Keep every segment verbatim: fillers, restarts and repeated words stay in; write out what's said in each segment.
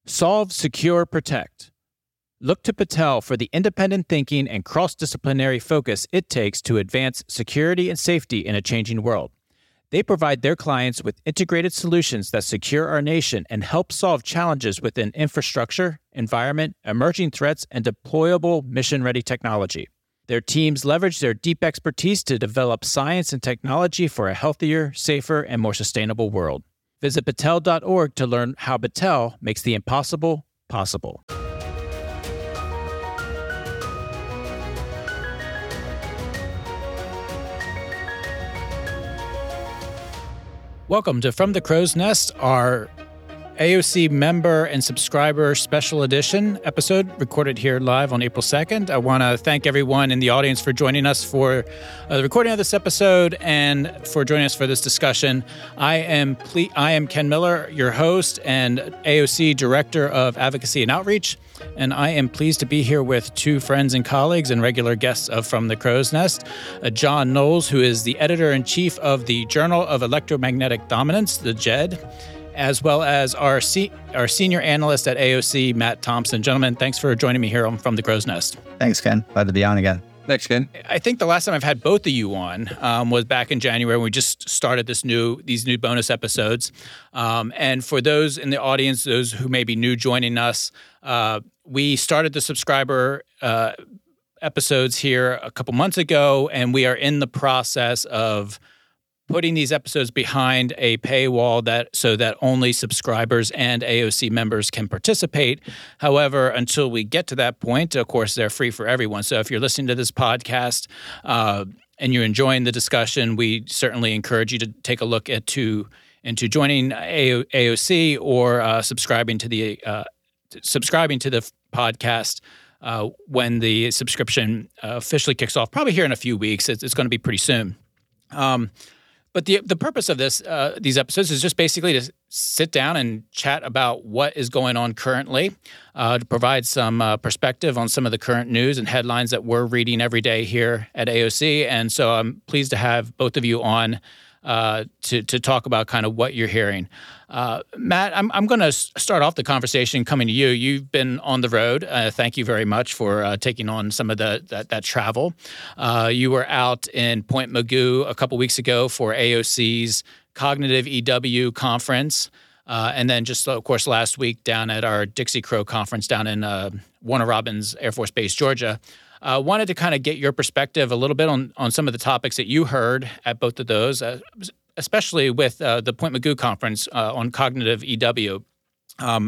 Solve, secure, protect. Look to Patel for the independent thinking and cross-disciplinary focus it takes to advance security and safety in a changing world. They provide their clients with integrated solutions that secure our nation and help solve challenges within infrastructure, environment, emerging threats, and deployable mission-ready technology. Their teams leverage their deep expertise to develop science and technology for a healthier, safer, and more sustainable world. Visit Battelle dot org to learn how Battelle makes the impossible possible. Welcome to From the Crow's Nest, our A O C member and subscriber special edition episode recorded here live on April second. I want to thank everyone in the audience for joining us for uh, the recording of this episode and for joining us for this discussion. I am ple- I am Ken Miller, your host and A O C Director of Advocacy and Outreach, and I am pleased to be here with two friends and colleagues and regular guests of From the Crow's Nest, uh, John Knowles, who is the Editor-in-Chief of the Journal of Electromagnetic Dominance, the J E D, as well as our se- our senior analyst at A O C, Matt Thompson. Gentlemen, thanks for joining me here on From the Crow's Nest. Thanks, Ken. Glad to be on again. Thanks, Ken. I think the last time I've had both of you on um, was back in January when we just started this new these new bonus episodes. Um, and for those in the audience, those who may be new joining us, uh, we started the subscriber uh, episodes here a couple months ago, and we are in the process of putting these episodes behind a paywall that so that only subscribers and A O C members can participate. However, until we get to that point, of course, they're free for everyone. So if you're listening to this podcast uh, and you're enjoying the discussion, we certainly encourage you to take a look at to into joining A O C or uh, subscribing to the uh, subscribing to the podcast uh, when the subscription uh, officially kicks off. Probably here in a few weeks. It's, it's going to be pretty soon. Um, But the the purpose of this uh, these episodes is just basically to sit down and chat about what is going on currently, uh, to provide some uh, perspective on some of the current news and headlines that we're reading every day here at A O C. And so I'm pleased to have both of you on uh, to to talk about kind of what you're hearing. Uh, Matt, I'm I'm going to start off the conversation coming to you. You've been on the road. Uh, thank you very much for uh, taking on some of the that, that travel. Uh, you were out in Point Mugu a couple weeks ago for A O C's Cognitive E W conference, uh, and then just of course last week down at our Dixie Crow conference down in uh, Warner Robins Air Force Base, Georgia. Uh, wanted to kind of get your perspective a little bit on on some of the topics that you heard at both of those. Uh, especially with uh, the Point Mugu conference uh, on Cognitive E W. Um,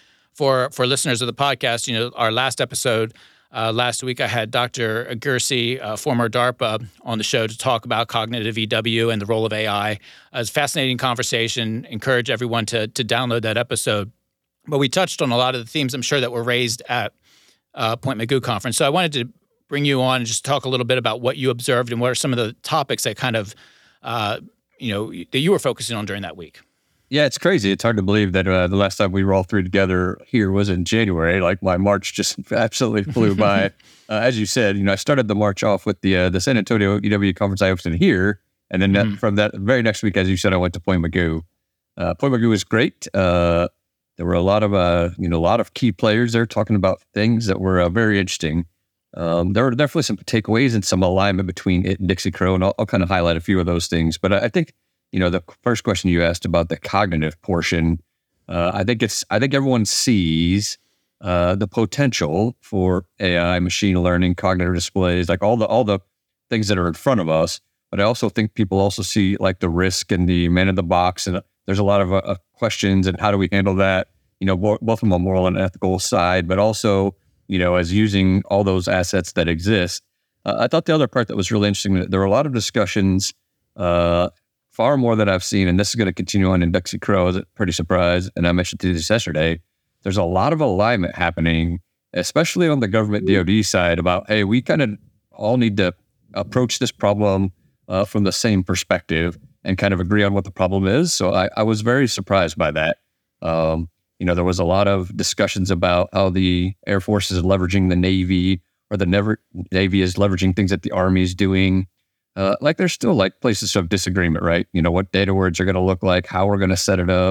for for listeners of the podcast, you know, our last episode uh, last week, I had Doctor Agursy, uh, former DARPA, on the show to talk about Cognitive E W and the role of A I. It was a fascinating conversation. Encourage everyone to to download that episode. But we touched on a lot of the themes, I'm sure, that were raised at uh, Point Mugu conference. So I wanted to bring you on and just talk a little bit about what you observed and what are some of the topics that kind of uh, you know, that you were focusing on during that week. Yeah, it's crazy. It's hard to believe that uh, the last time we were all three together here was in January. Like my March just absolutely flew by. Uh, as you said, you know, I started the March off with the uh, the San Antonio E W conference I hosted here. And then mm-hmm. that, from that very next week, as you said, I went to Point Mugu. Uh, Point Mugu was great. Uh, there were a lot of, uh, you know, a lot of key players there talking about things that were uh, very interesting. Um, there were definitely some takeaways and some alignment between it and Dixie Crow, and I'll, I'll kind of highlight a few of those things. But I, I think, you know, the first question you asked about the cognitive portion, uh, I think it's, I think everyone sees uh, the potential for A I, machine learning, cognitive displays, like all the all the things that are in front of us. But I also think people also see like the risk and the man in the box, and there's a lot of uh, questions and how do we handle that? You know, both, both from a moral and ethical side, but also, you know, as using all those assets that exist. Uh, I thought the other part that was really interesting, there were a lot of discussions, uh, far more than I've seen, and this is going to continue on in Dixie Crow. I was pretty surprised, and I mentioned this yesterday. There's a lot of alignment happening, especially on the government D O D side, about, hey, we kind of all need to approach this problem uh, from the same perspective and kind of agree on what the problem is. So I, I was very surprised by that. Um, You know, there was a lot of discussions about how the Air Force is leveraging the Navy, or the never, Navy is leveraging things that the Army is doing. Uh, like there's still like places of disagreement, right? You know, what data words are going to look like, how we're going to set it up.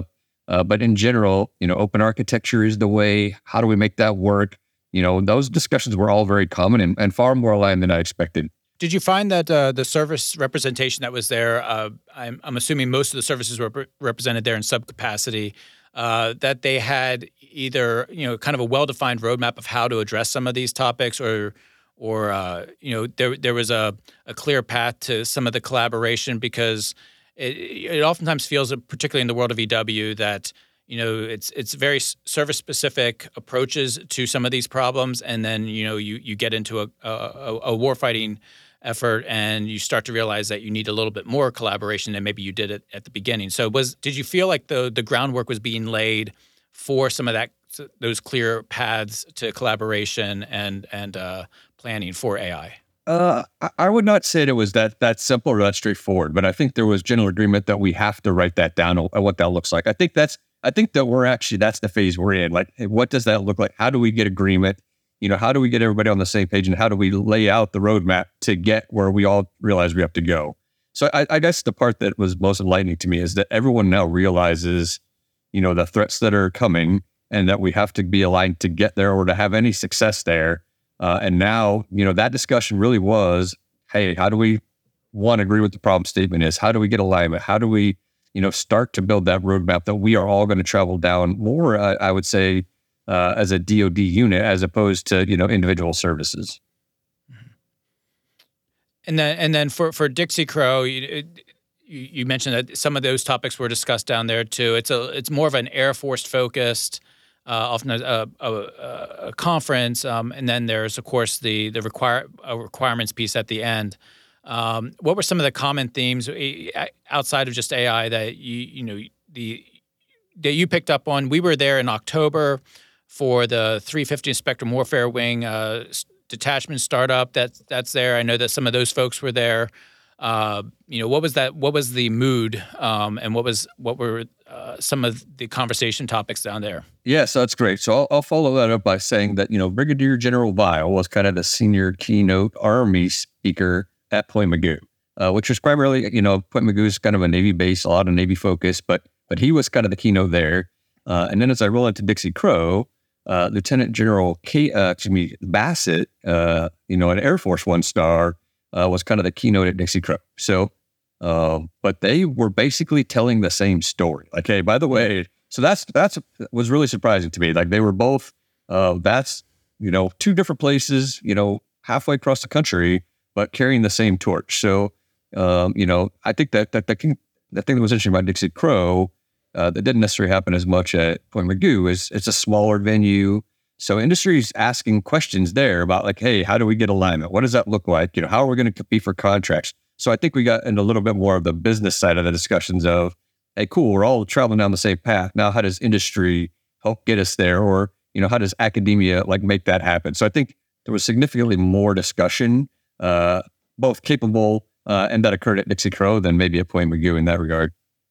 Uh, but in general, you know, open architecture is the way. How do we make that work? You know, those discussions were all very common and, and far more aligned than I expected. Did you find that uh, the service representation that was there, uh, I'm, I'm assuming most of the services were re- represented there in subcapacity, uh, that they had either, you know, kind of a well-defined roadmap of how to address some of these topics, or, or uh, you know, there there was a, a clear path to some of the collaboration? Because it, it oftentimes feels, particularly in the world of E W, that you know it's it's very service-specific approaches to some of these problems, and then you know you you get into a a, a warfighting effort, and you start to realize that you need a little bit more collaboration than maybe you did it at the beginning. So, was did you feel like the the groundwork was being laid for some of that, those clear paths to collaboration and and uh, planning for A I? Uh, I, I would not say it was that that simple or that straightforward, but I think there was general agreement that we have to write that down and what that looks like. I think that's I think that we're actually that's the phase we're in. Like, hey, what does that look like? How do we get agreement? You know, how do we get everybody on the same page, and how do we lay out the roadmap to get where we all realize we have to go? So I, I guess the part that was most enlightening to me is that everyone now realizes, you know, the threats that are coming, and that we have to be aligned to get there or to have any success there. Uh, and now, you know, that discussion really was, hey, how do we, one, agree what the problem statement is? How do we get alignment? How do we, you know, start to build that roadmap that we are all going to travel down more, uh, I would say, Uh, as a D O D unit, as opposed to, you know, individual services. And then, and then for for Dixie Crow, you, you, you mentioned that some of those topics were discussed down there too. It's a it's more of an Air Force focused, uh, often a, a, a, a conference, um, and then there's of course the the require uh, requirements piece at the end. Um, what were some of the common themes outside of just A I that you you know the that you picked up on? We were there in October for the three fiftieth Spectrum Warfare Wing uh, detachment startup. That's that's there. I know that some of those folks were there. Uh, you know, what was that? What was the mood, um, and what was what were uh, some of the conversation topics down there? Yeah, so that's great. So I'll, I'll follow that up by saying that, you know, Brigadier General Vile was kind of the senior keynote Army speaker at Point Mugu, uh, which was primarily, you know, Point Mugu is kind of a Navy base, a lot of Navy focus, but but he was kind of the keynote there. Uh, and then as I roll into Dixie Crow, Uh, Lieutenant General K, uh, excuse me, Bassett, uh, you know, an Air Force One star, uh, was kind of the keynote at Dixie Crow. So, uh, but they were basically telling the same story. Like, hey, by the way, so that's that's was really surprising to me. Like, they were both, uh, that's you know, two different places, you know, halfway across the country, but carrying the same torch. So, um, you know, I think that that that, can, that thing that was interesting about Dixie Crow. Uh, that didn't necessarily happen as much at Point Mugu. Is it's a smaller venue, so industry's asking questions there about like, hey, how do we get alignment? What does that look like? You know, how are we going to compete for contracts? So I think we got into a little bit more of the business side of the discussions of, hey, cool, we're all traveling down the same path. Now, how does industry help get us there, or you know, how does academia like make that happen? So I think there was significantly more discussion, uh, both capable uh, and that occurred at Dixie Crow than maybe at Point Mugu in that regard.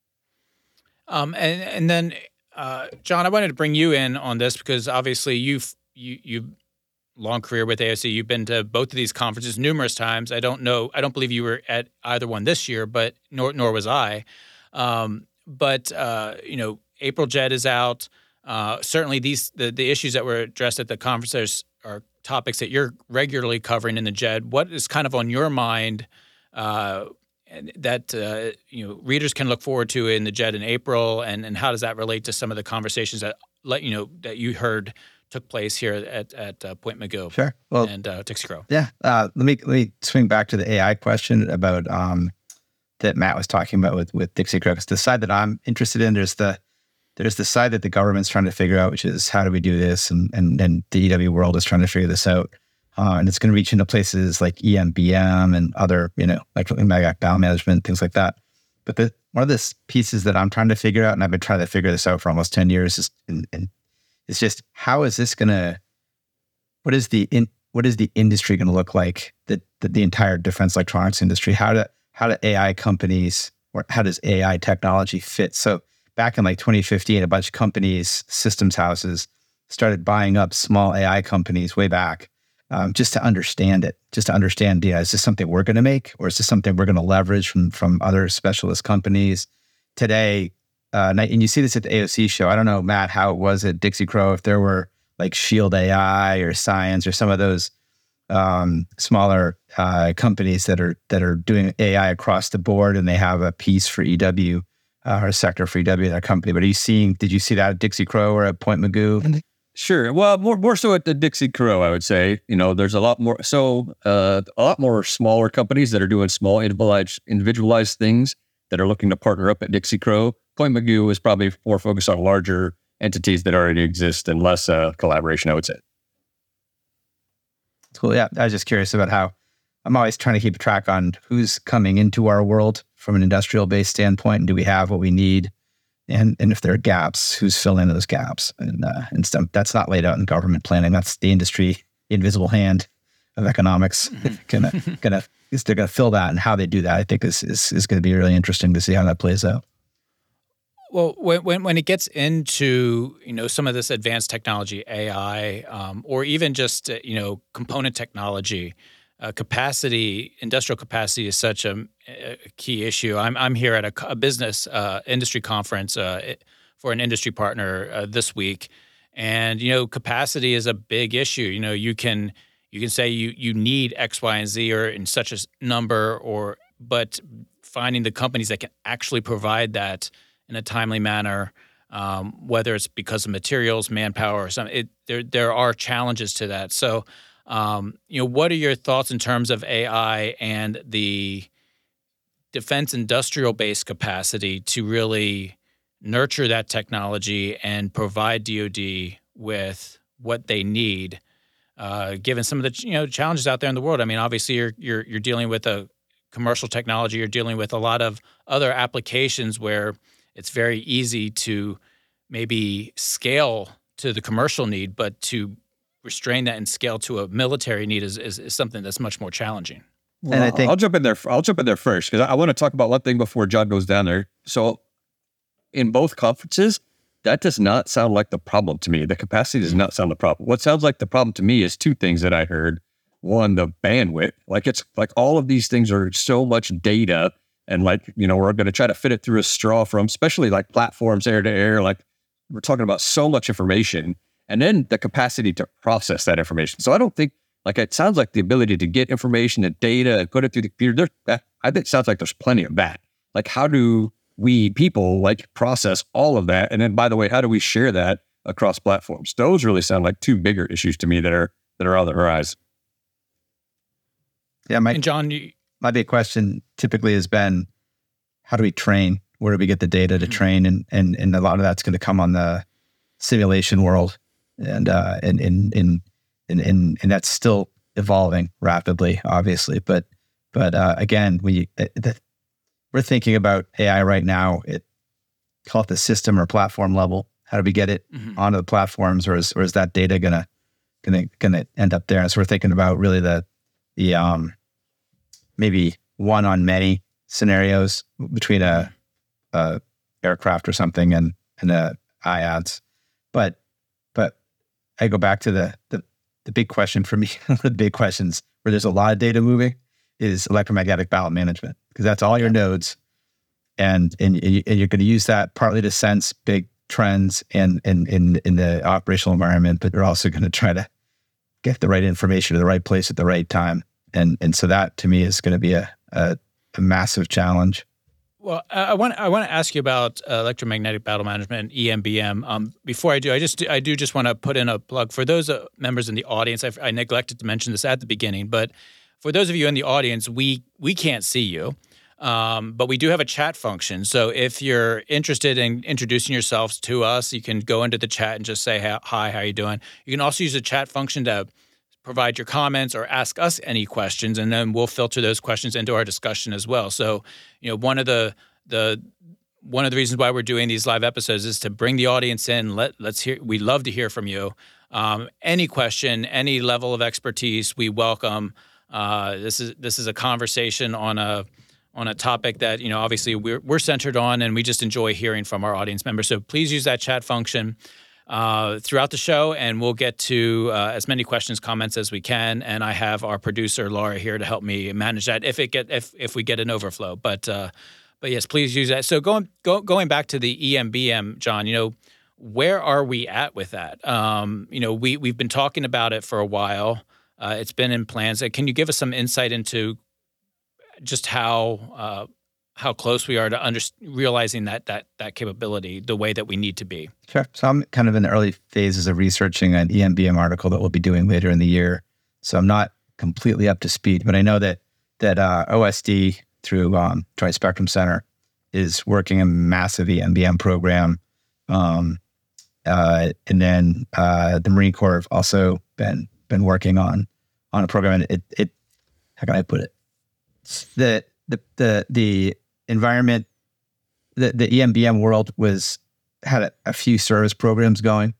Um, and and then, uh, John, I wanted to bring you in on this because obviously you've you you long career with A O C. You've been to both of these conferences numerous times. I don't know. I don't believe you were at either one this year, but nor nor was I. Um, but uh, you know, April J E D is out. Uh, certainly, these the the issues that were addressed at the conferences are topics that you're regularly covering in the J E D. What is kind of on your mind? Uh, that uh, you know readers can look forward to in the J E D in April, and, and how does that relate to some of the conversations that let you know that you heard took place here at at uh, Point Mugu? Sure. Well, and uh, Dixie Crow. Yeah. Uh, let me let me swing back to the A I question about um, that Matt was talking about with with Dixie Crow. Because the side that I'm interested in, there's the there's the side that the government's trying to figure out, which is how do we do this, and and and the E W world is trying to figure this out. Uh, and it's going to reach into places like E M B M and other, you know, like mag bow management, things like that. But the, one of the pieces that I'm trying to figure out, and I've been trying to figure this out for almost ten years, is in, in, it's just how is this going to, what is the in, what is the industry going to look like? The, the the entire defense electronics industry. How do how do A I companies, or how does A I technology fit? So back in like twenty fifteen, a bunch of companies, systems houses, started buying up small A I companies way back. Um, just to understand it, just to understand, yeah, is this something we're going to make, or is this something we're going to leverage from from other specialist companies? Today, uh, night, and you see this at the A O C show. I don't know, Matt, how it was at Dixie Crow, if there were like Shield A I or Science or some of those um, smaller uh, companies that are that are doing A I across the board, and they have a piece for E W uh, or a sector for E W in their company. But are you seeing? Did you see that at Dixie Crow or at Point Magoo? Sure. Well, more more so at the Dixie Crow, I would say. You know, there's a lot more. So uh, a lot more smaller companies that are doing small individualized individualized things that are looking to partner up at Dixie Crow. Point Magoo is probably more focused on larger entities that already exist and less uh, collaboration, I would say. Cool. Yeah, I was just curious about how I'm always trying to keep track on who's coming into our world from an industrial based standpoint, and do we have what we need, and and if there are gaps, who's filling those gaps, and uh, and stuff that's not laid out in government planning. That's the industry, the invisible hand of economics, gonna gonna is they're gonna fill that, and how they do that, I think is is is going to be really interesting to see how that plays out. Well, when, when when it gets into, you know, some of this advanced technology, A I, um, or even just, uh, you know, component technology, uh, capacity, industrial capacity is such a, a key issue. I'm I'm here at a, a business uh, industry conference uh, for an industry partner uh, this week, and you know, capacity is a big issue. You know, you can you can say you you need X, Y, and Z or in such a number, or but finding the companies that can actually provide that in a timely manner, um, whether it's because of materials, manpower, or something. It, there, there are challenges to that. So, um, you know, what are your thoughts in terms of A I and the defense industrial-based capacity to really nurture that technology and provide D O D with what they need, uh, given some of the you know challenges out there in the world? I mean, obviously, you're you're you're dealing with a commercial technology. You're dealing with a lot of other applications where it's very easy to maybe scale to the commercial need, but to restrain that and scale to a military need is, is, is something that's much more challenging. Well, and I think I'll jump in there. I'll jump in there first because I, I want to talk about one thing before John goes down there. So, in both conferences, that does not sound like the problem to me. The capacity does not sound the problem. What sounds like the problem to me is two things that I heard. One, the bandwidth. Like it's like all of these things are so much data. And like, you know, we're going to try to fit it through a straw from, especially like platforms air to air. Like we're talking about so much information and then the capacity to process that information. So I don't think like it sounds like the ability to get information and data and put it through the computer. There, I think it sounds like there's plenty of that. Like how do we people like process all of that? And then by the way, how do we share that across platforms? Those really sound like two bigger issues to me that are, that are on the horizon. Yeah. My, and John, you, My big question typically has been, how do we train? Where do we get the data to train? And and and a lot of that's going to come on the simulation world, and uh, and and and and and, and that's still evolving rapidly, obviously. But but uh, again, we the, we're thinking about A I right now. It call it the system or platform level. How do we get it mm-hmm. onto the platforms, or is or is that data gonna gonna gonna end up there? And so we're thinking about really the the um. maybe one on many scenarios between a, a aircraft or something and, and a I A D S. But, but I go back to the, the, the big question for me, the big questions where there's a lot of data moving is electromagnetic battle management, because that's all your nodes. And, and, and you're going to use that partly to sense big trends in, in, in, in the operational environment, but you're also going to try to get the right information to the right place at the right time. And and so that to me is going to be a, a, a massive challenge. Well, I want I want to ask you about uh, electromagnetic battle management, E M B M. Um, before I do, I just I do just want to put in a plug for those uh, members in the audience. I, I neglected to mention this at the beginning, but for those of you in the audience, we we can't see you, um, but we do have a chat function. So if you're interested in introducing yourselves to us, you can go into the chat and just say hi, how are you doing? You can also use the chat function to provide your comments or ask us any questions, and then we'll filter those questions into our discussion as well. So, you know, one of the the one of the reasons why we're doing these live episodes is to bring the audience in. Let let's hear. We love to hear from you. Um, any question, any level of expertise, we welcome. Uh, this is this is a conversation on a on a topic that you know obviously we're we're centered on, and we just enjoy hearing from our audience members. So please use that chat function Uh, throughout the show, and we'll get to uh, as many questions, comments as we can. And I have our producer Laura here to help me manage that if it get if if we get an overflow. But uh, but yes, please use that. So going go, going back to the E M B M, John, you know, where are we at with that? Um, you know, we we've been talking about it for a while. Uh, it's been in plans. Uh, Can you give us some insight into just how uh, how close we are to under, realizing that that that capability the way that we need to be? Sure. So I'm kind of in the early phases of researching an E M B M article that we'll be doing later in the year. So I'm not completely up to speed, but I know that that uh, O S D through um, Joint Spectrum Center is working a massive E M B M program. Um, uh, and then uh, the Marine Corps have also been been working on on a program. And it it how can I put it? The the the the environment, the the E M B M world was had a, a few service programs going,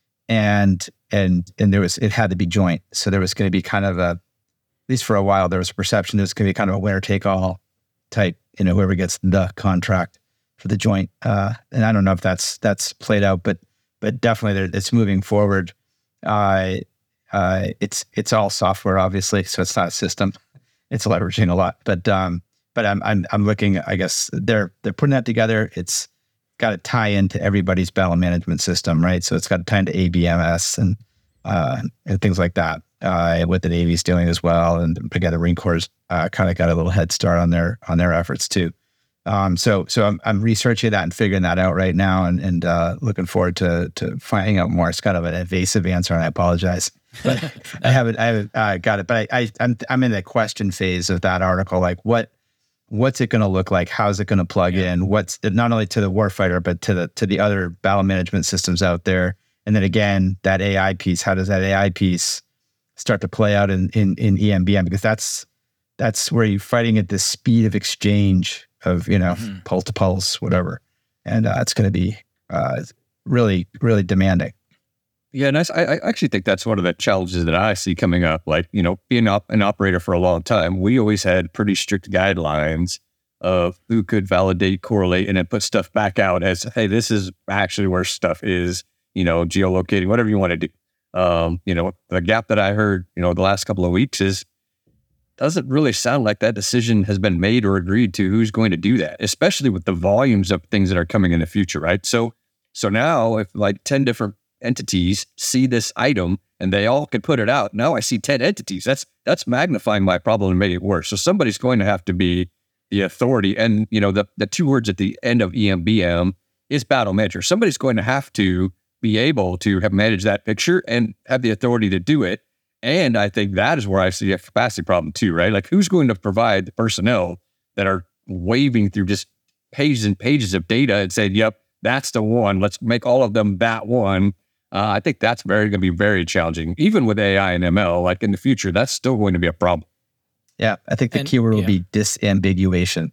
and and and there was it had to be joint. So there was going to be kind of a, at least for a while, there was a perception there was going to be kind of a winner take all type. You know, whoever gets the contract for the joint. Uh, and I don't know if that's that's played out, but but definitely it's moving forward. Uh, uh, it's it's all software, obviously, so it's not a system. It's leveraging a lot, but um, but I'm I'm I'm looking. I guess they're they're putting that together. It's got to tie into everybody's battle management system, right? So it's got to tie into A B M S and uh, and things like that. Uh, what the Navy's doing as well, and again, the Marine Corps uh, kind of got a little head start on their on their efforts too. Um, so, so I'm, I'm researching that and figuring that out right now, and, and uh, looking forward to to finding out more. It's kind of an evasive answer, and I apologize, but I haven't I haven't uh, got it. But I, I I'm I'm in the question phase of that article. Like, what what's it going to look like? How's it going to plug yeah. in? What's not only to the warfighter, but to the to the other battle management systems out there? And then again, that A I piece. How does that A I piece start to play out in in, in E M B M? Because that's that's where you're fighting at the speed of exchange of, you know, mm-hmm. pulse to pulse, whatever. And uh, it's going to be uh, really, really demanding. Yeah, and I, I actually think that's one of the challenges that I see coming up. Like, you know, being op- an operator for a long time, we always had pretty strict guidelines of who could validate, correlate, and then put stuff back out as, hey, this is actually where stuff is, you know, geolocating, whatever you want to do. Um, you know, the gap that I heard, you know, the last couple of weeks is, doesn't really sound like that decision has been made or agreed to who's going to do that, especially with the volumes of things that are coming in the future, right? So so now if like ten different entities see this item and they all could put it out, now I see ten entities. That's that's magnifying my problem and making it worse. So somebody's going to have to be the authority. And, you know, the, the two words at the end of E M B M is battle manager. Somebody's going to have to be able to have managed that picture and have the authority to do it. And I think that is where I see a capacity problem too, right? Like, who's going to provide the personnel that are waving through just pages and pages of data and saying, yep, that's the one. Let's make all of them that one. Uh, I think that's very going to be very challenging. Even with A I and M L, like in the future, that's still going to be a problem. Yeah, I think the and, keyword will yeah. be disambiguation.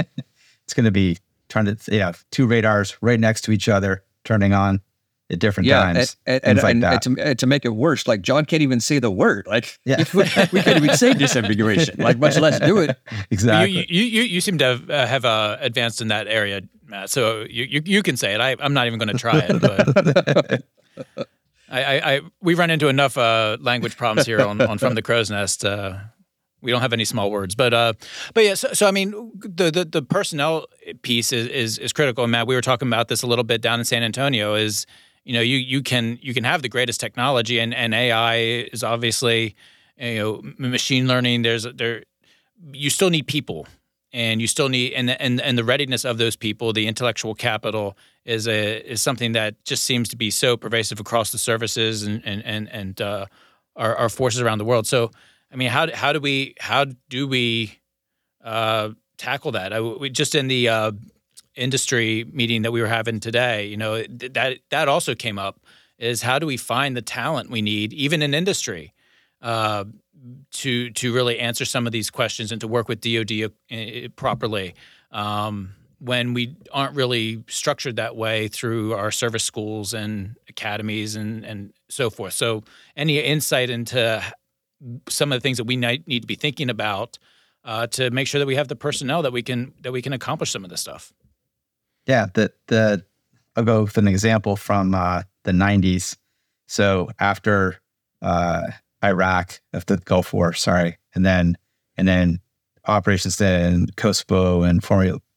It's going to be trying to, yeah, two radars right next to each other, turning on at different yeah, times. And, and, like and, that. and, to, and to make it worse, like John can't even say the word. Like, yeah. we, we can't even say disambiguation, like much less do it. Exactly. You, you, you, you seem to have, uh, have uh, advanced in that area, Matt. So you, you, you can say it. I, I'm not even going to try it. But I, I, I, we run into enough uh, language problems here on, on From the Crow's Nest. Uh, we don't have any small words, but uh, but yeah. So, so I mean, the, the the personnel piece is, is is critical. And Matt, we were talking about this a little bit down in San Antonio. Is you know, you you can you can have the greatest technology, and, and A I is obviously, you know, machine learning. There's there, you still need people, and you still need and and and the readiness of those people, the intellectual capital is a is something that just seems to be so pervasive across the services and and and and uh, our our forces around the world. So, I mean, how how do we how do we uh, tackle that? I, we just in the uh, industry meeting that we were having today, you know, that that also came up, is how do we find the talent we need, even in industry, uh, to to really answer some of these questions and to work with D O D uh, properly, um, when we aren't really structured that way through our service schools and academies and and so forth. So, any insight into some of the things that we need to be thinking about uh, to make sure that we have the personnel that we can that we can accomplish some of this stuff? Yeah, the the I'll go with an example from uh, the nineties. So after uh, Iraq, after the Gulf War, sorry, and then and then operations in Kosovo and former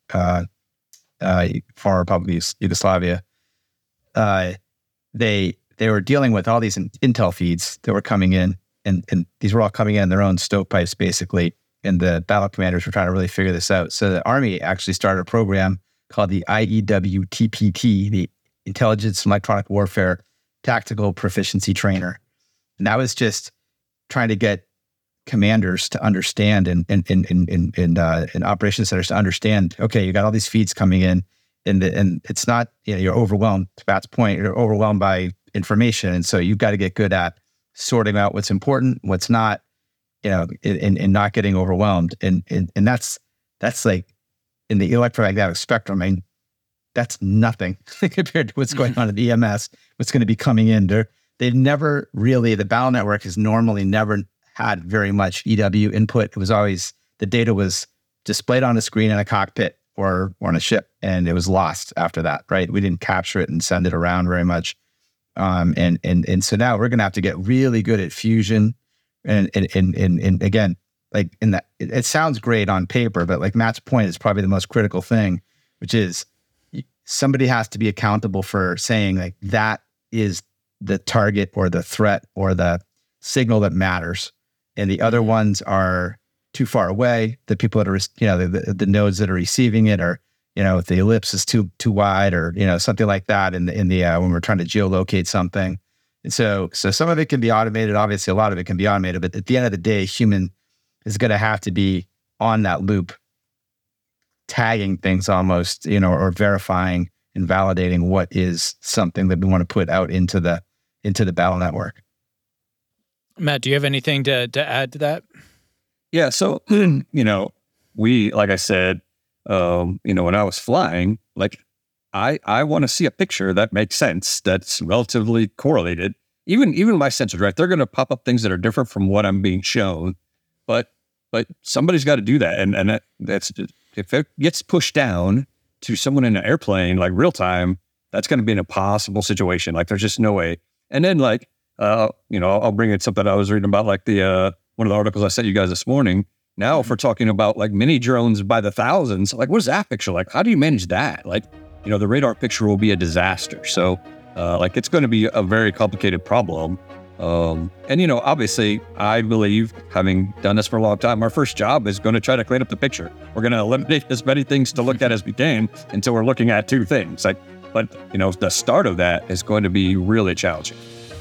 uh, uh, former Republic of Yugoslavia, uh, they they were dealing with all these in, intel feeds that were coming in, and, and these were all coming in, in their own stovepipes, basically. And the battle commanders were trying to really figure this out. So the Army actually started a program called the I E W T P T, the Intelligence and Electronic Warfare Tactical Proficiency Trainer. And that was just trying to get commanders to understand and and and and and, uh, and operations centers to understand. Okay, you got all these feeds coming in, and the, and it's not, you know, you're overwhelmed. To Pat's point, you're overwhelmed by information, and so you've got to get good at sorting out what's important, what's not, you know, and and not getting overwhelmed. And and and that's that's like in the electromagnetic spectrum. I mean, that's nothing compared to what's going on at E M S. What's going to be coming in there? They've never really, the battle network has normally never had very much E W input. It was always, the data was displayed on a screen in a cockpit or, or on a ship, and it was lost after that, right? We didn't capture it and send it around very much. Um, and, and, and so now we're going to have to get really good at fusion. And, and, and, and, and again, like in that, it, it sounds great on paper, but like Matt's point is probably the most critical thing, which is somebody has to be accountable for saying like, that is the target or the threat or the signal that matters. And the other ones are too far away. The people that are, you know, the, the nodes that are receiving it are, you know, if the ellipse is too too wide or, you know, something like that in the, in the uh, when we're trying to geolocate something. And so, so some of it can be automated. Obviously, a lot of it can be automated. But at the end of the day, human is going to have to be on that loop, tagging things almost, you know, or verifying and validating what is something that we want to put out into the into the battle network. Matt, do you have anything to, to add to that? Yeah. So, you know, we, like I said, um, you know, when I was flying, like I, I want to see a picture that makes sense, that's relatively correlated. Even, even my sensors, right? They're going to pop up things that are different from what I'm being shown, but, but somebody's got to do that. And, and that, that's, if it gets pushed down to someone in an airplane, like real time, that's going to be an impossible situation. Like there's just no way. And then like, Uh, you know, I'll bring in something I was reading about, like the uh, one of the articles I sent you guys this morning. Now, if we're talking about like mini drones by the thousands, like what is that picture like? How do you manage that? Like, you know, the radar picture will be a disaster. So, uh, like, it's going to be a very complicated problem. Um, and you know, obviously, I believe, having done this for a long time, our first job is going to try to clean up the picture. We're going to eliminate as many things to look at as we can until we're looking at two things. Like, but you know, the start of that is going to be really challenging.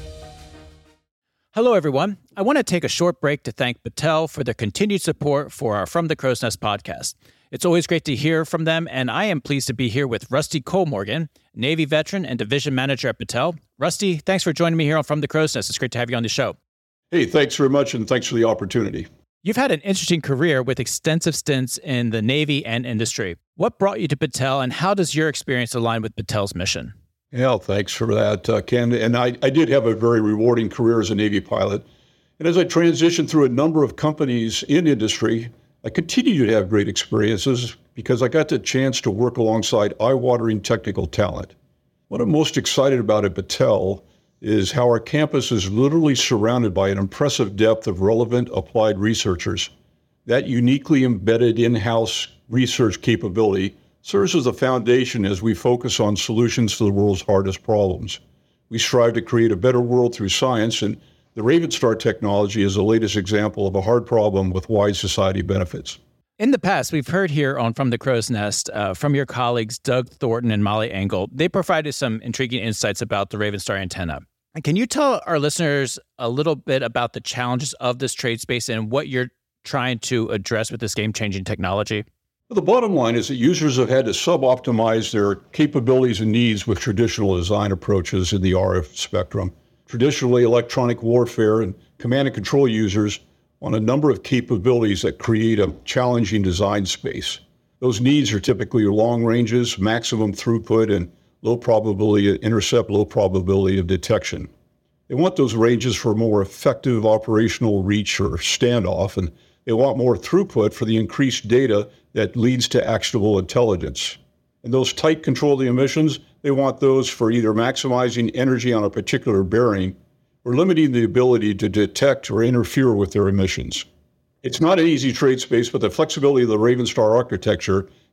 Hello, everyone. I want to take a short break to thank Battelle for their continued support for our From the Crow's Nest podcast. It's always great to hear from them, and I am pleased to be here with Rusty Kollmorgen, Navy veteran and division manager at Battelle. Rusty, thanks for joining me here on From the Crow's Nest. It's great to have you on the show. Hey, thanks very much, and thanks for the opportunity. You've had an interesting career with extensive stints in the Navy and industry. What brought you to Battelle, and how does your experience align with Battelle's mission? Yeah, thanks for that, uh, Ken. And I, I did have a very rewarding career as a Navy pilot. And as I transitioned through a number of companies in industry, I continued to have great experiences because I got the chance to work alongside eye-watering technical talent. What I'm most excited about at Battelle is how our campus is literally surrounded by an impressive depth of relevant applied researchers. That uniquely embedded in-house research capability serves as a foundation as we focus on solutions to the world's hardest problems. We strive to create a better world through science, and the Ravenstar technology is the latest example of a hard problem with wide society benefits. In the past, we've heard here on From the Crow's Nest uh, from your colleagues Doug Thornton and Molly Engel. They provided some intriguing insights about the Ravenstar antenna. And can you tell our listeners a little bit about the challenges of this trade space and what you're trying to address with this game-changing technology? The bottom line is that users have had to sub-optimize their capabilities and needs with traditional design approaches in the R F spectrum. Traditionally, electronic warfare and command and control users on a number of capabilities that create a challenging design space. Those needs are typically long ranges, maximum throughput, and low probability of intercept, low probability of detection. They want those ranges for more effective operational reach or standoff, and they want more throughput for the increased data that leads to actionable intelligence. And those tight control the emissions, they want those for either maximizing energy on a particular bearing or limiting the ability to detect or interfere with their emissions. It's not an easy trade space, but the flexibility of the Ravenstar architecture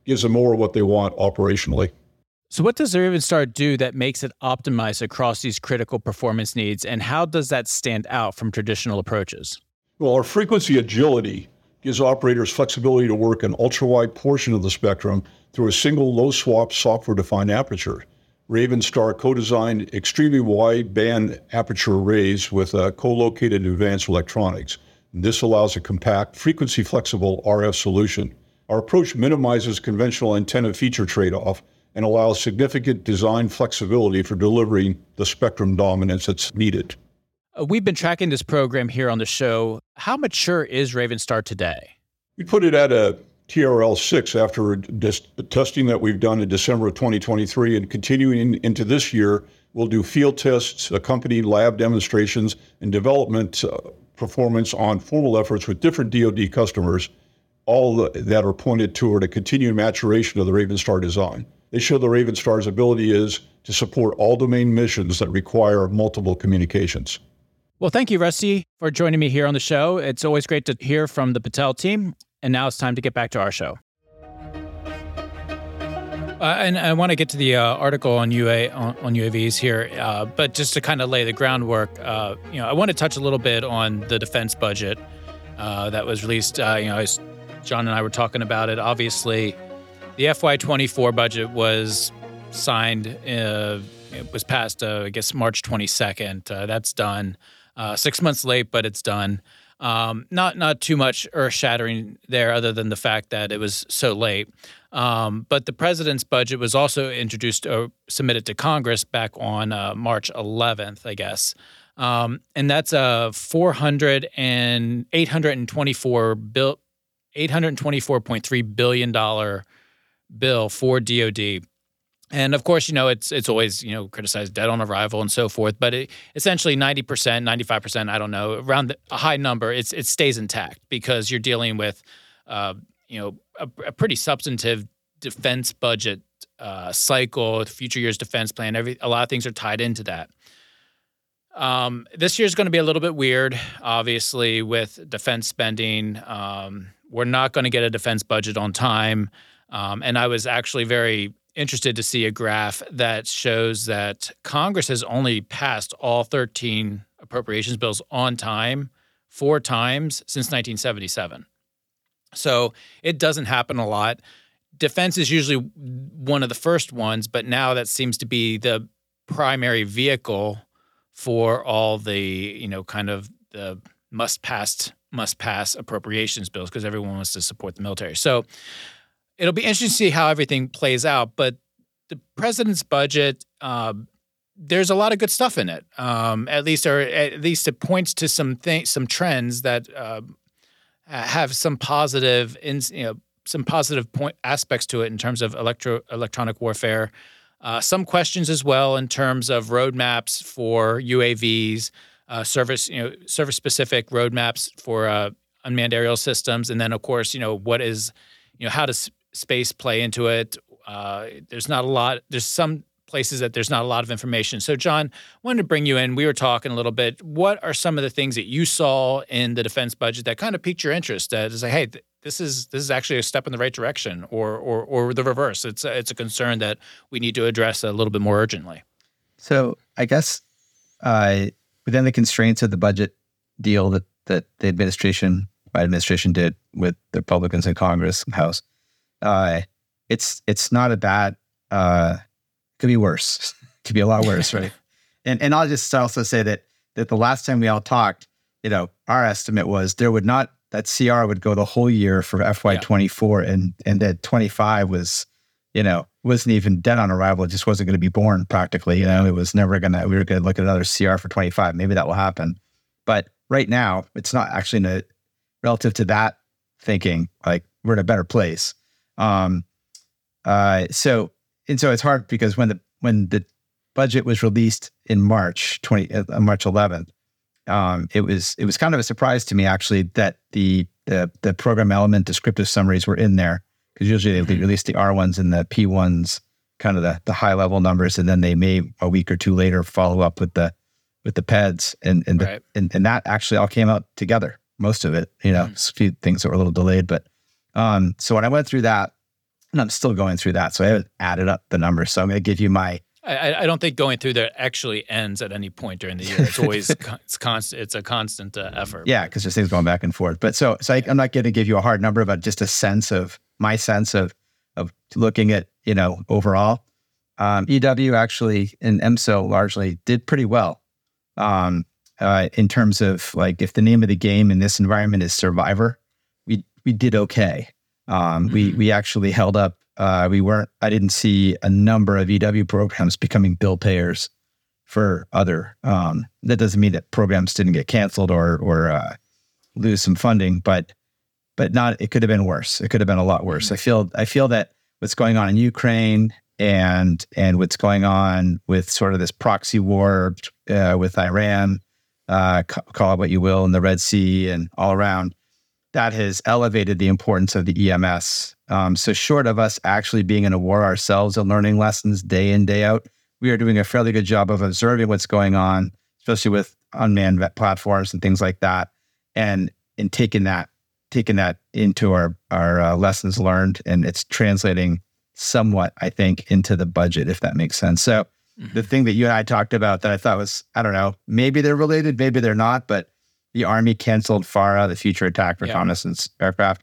gives them more of what they want operationally. So what does the Raven Star do that makes it optimized across these critical performance needs, and how does that stand out from traditional approaches? Well, our frequency agility gives operators flexibility to work an ultra-wide portion of the spectrum through a single low-swap software-defined aperture. Raven Star co-designed extremely wide band aperture arrays with uh, co-located advanced electronics. This allows a compact, frequency-flexible R F solution. Our approach minimizes conventional antenna feature trade-off and allows significant design flexibility for delivering the spectrum dominance that's needed. Uh, we've been tracking this program here on the show. How mature is Raven Star today? We put it at a T R L six after dis- testing that we've done in December of twenty twenty-three, and continuing into this year, we'll do field tests, accompanied lab demonstrations, and development uh, performance on formal efforts with different D O D customers, all the, that are pointed toward a continued maturation of the Raven Star design. They show the Raven Star's ability is to support all domain missions that require multiple communications. Well, thank you, Rusty, for joining me here on the show. It's always great to hear from the Patel team. And now it's time to get back to our show. Uh, and I want to get to the uh, article on U A on, on U A Vs here, uh, but just to kind of lay the groundwork, uh, you know, I want to touch a little bit on the defense budget uh, that was released. Uh, you know, as John and I were talking about it. Obviously, the F Y twenty-four budget was signed. Uh, it was passed, uh, I guess, March twenty-second. Uh, that's done. Uh, six months late, but it's done. Um, not not too much earth-shattering there, other than the fact that it was so late. Um, but the president's budget was also introduced or submitted to Congress back on uh, March eleventh, I guess, um, and that's a four hundred and eight hundred twenty-four bill, eight hundred twenty-four point three billion dollar bill for D O D. And of course, you know, it's it's always, you know, criticized dead on arrival and so forth, but it, essentially ninety percent, ninety-five percent, I don't know, around the, a high number, it's it stays intact because you're dealing with, uh, you know, a, a pretty substantive defense budget uh, cycle, future years defense plan. Every a lot of things are tied into that. Um, this year's going to be a little bit weird, obviously, with defense spending. Um, we're not going to get a defense budget on time, um, and I was actually very interested to see a graph that shows that Congress has only passed all thirteen appropriations bills on time four times since nineteen seventy-seven. So it doesn't happen a lot. Defense is usually one of the first ones, but now that seems to be the primary vehicle for all the, you know, kind of the must-pass must-pass appropriations bills because everyone wants to support the military. So it'll be interesting to see how everything plays out, but the president's budget, uh, there's a lot of good stuff in it. Um, at least, or at least it points to some th- some trends that uh, have some positive, in, you know, some positive point aspects to it in terms of electro electronic warfare. Uh, some questions as well in terms of roadmaps for U A Vs, uh, service, you know, service specific roadmaps for uh, unmanned aerial systems, and then of course, you know, what is, you know, how does space play into it? Uh, there's not a lot. There's some places that there's not a lot of information. So, John, I wanted to bring you in. We were talking a little bit. What are some of the things that you saw in the defense budget that kind of piqued your interest? That is like, hey, th- this is this is actually a step in the right direction, or or or the reverse. It's a, it's a concern that we need to address a little bit more urgently. So, I guess uh, within the constraints of the budget deal that that the administration, my administration, did with the Republicans in Congress and House. Uh, it's it's not a bad. Uh, could be worse. Could be a lot worse, right? And and I'll just also say that that the last time we all talked, you know, our estimate was there would not that C R would go the whole year for F Y twenty-four, yeah. and and that twenty-five was, you know, wasn't even dead on arrival. It just wasn't going to be born practically. You know, it was never gonna. We were going to look at another C R for twenty-five. Maybe that will happen, but right now it's not actually in a, relative to that thinking. Like we're in a better place. Um, uh, so, and so it's hard because when the, when the budget was released in March twenty, uh, March eleventh, um, it was, it was kind of a surprise to me actually that the, the, the program element descriptive summaries were in there because usually they release the R ones and the P ones, kind of the, the high level numbers. And then they may a week or two later follow up with the, with the P E Ds and, and, right. the, and, and that actually all came out together. Most of it, you know, mm-hmm. a few things that were a little delayed, but, um, so when I went through that, and I'm still going through that. So I haven't added up the numbers. So I'm going to give you my. I, I don't think going through there actually ends at any point during the year. It's always it's constant. It's a constant uh, effort. Yeah, because there's things going back and forth. But so, so I, I'm not going to give you a hard number, but just a sense of my sense of of looking at, you know, overall. Um, E W actually and M S O largely did pretty well um, uh, in terms of like if the name of the game in this environment is Survivor, we we did okay. Um, mm-hmm. We we actually held up. Uh, we weren't. I didn't see a number of E W programs becoming bill payers for other. Um, that doesn't mean that programs didn't get canceled or or uh, lose some funding, but but not. It could have been worse. It could have been a lot worse. Mm-hmm. I feel. I feel that what's going on in Ukraine and and what's going on with sort of this proxy war uh, with Iran, uh, call it what you will, in the Red Sea and all around. That has elevated the importance of the E M S. Um, so short of us actually being in a war ourselves and learning lessons day in, day out, we are doing a fairly good job of observing what's going on, especially with unmanned platforms and things like that, and and taking that taking that into our, our uh, lessons learned, and it's translating somewhat, I think, into the budget, if that makes sense. So mm-hmm. the thing that you and I talked about that I thought was, I don't know, maybe they're related, maybe they're not, but the Army canceled FARA, the Future Attack Reconnaissance yeah. Aircraft.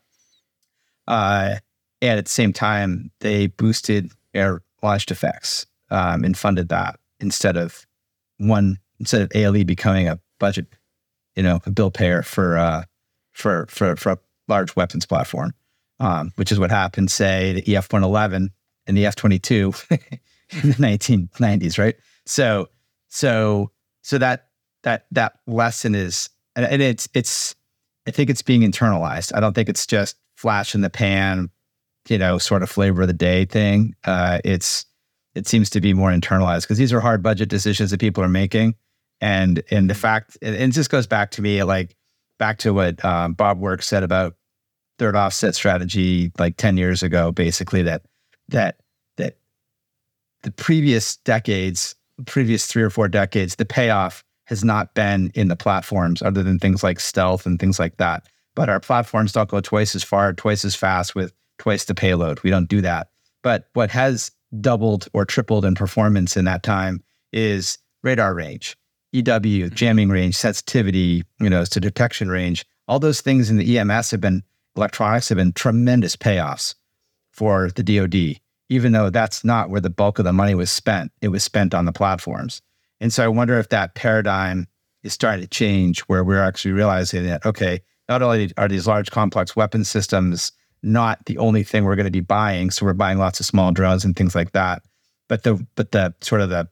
Uh, and at the same time, they boosted air launched effects um, and funded that instead of one instead of A L E becoming a budget, you know, a bill payer for uh, for for for a large weapons platform, um, which is what happened, say, the E F one eleven and the F twenty-two in the nineteen nineties, right? So so so that that that lesson is. And, and it's, it's, I think it's being internalized. I don't think it's just flash in the pan, you know, sort of flavor of the day thing. Uh, it's, it seems to be more internalized because these are hard budget decisions that people are making. And, and the fact, and it just goes back to me, like back to what um, Bob Work said about third offset strategy, like ten years ago, basically that, that, that the previous decades, previous three or four decades, the payoff has not been in the platforms other than things like stealth and things like that. But our platforms don't go twice as far, twice as fast with twice the payload. We don't do that. But what has doubled or tripled in performance in that time is radar range, E W, jamming range, sensitivity, you know, to detection range. All those things in the E M S have been, electronics have been tremendous payoffs for the D O D, even though that's not where the bulk of the money was spent. It was spent on the platforms. And so I wonder if that paradigm is starting to change where we're actually realizing that, okay, not only are these large complex weapon systems not the only thing we're going to be buying, so we're buying lots of small drones and things like that, but the but the sort of the